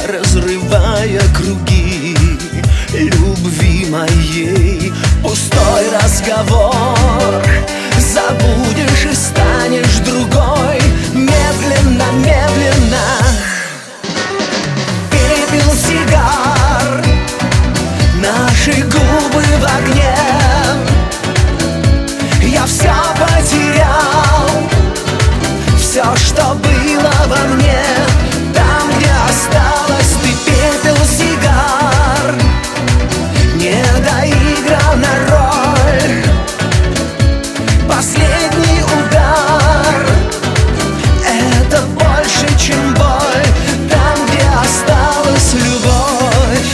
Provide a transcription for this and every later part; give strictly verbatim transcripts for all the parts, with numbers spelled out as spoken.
разрывая круги любви моей. Пустой разговор, забудешь и станешь другой. Медленно, медленно перепил сигар, наши губы в огне. Я все потерял, все, что было во мне. Там, где осталось, ты пепел сигар, недоигранная роль. Последний удар — это больше, чем боль. Там, где осталась любовь,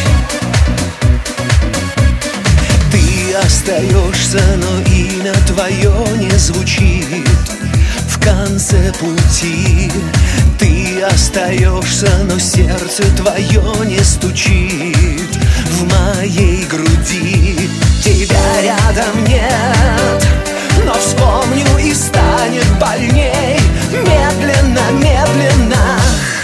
ты остаешься, но имя твое не звучит в конце пути. Ты остаешься, но сердце твое не стучит в моей груди. Тебя рядом нет, но вспомню и станет больней. Медленно, медленно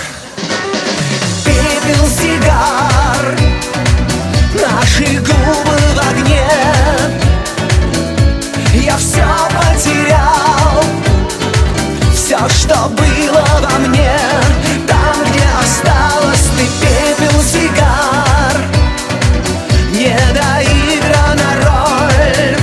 перепил сигар, наши губы в огне. Я все потерял, все, что было во мне. Там, где осталось, ты пепел сигар, недоиграна роль.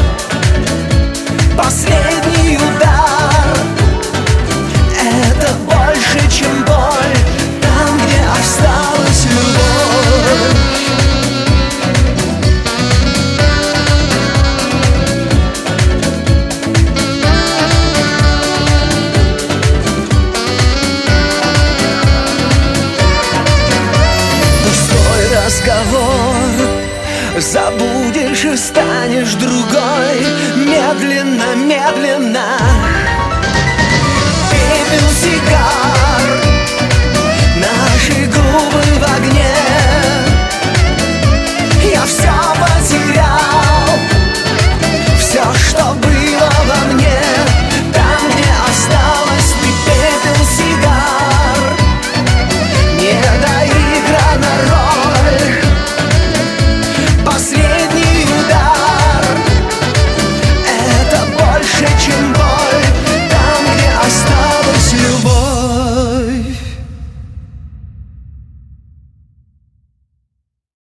Последний удар — это больше, чем боль. Там, где осталась любовь. Разговор, забудешь и станешь другой. Медленно, медленно перепил сигар,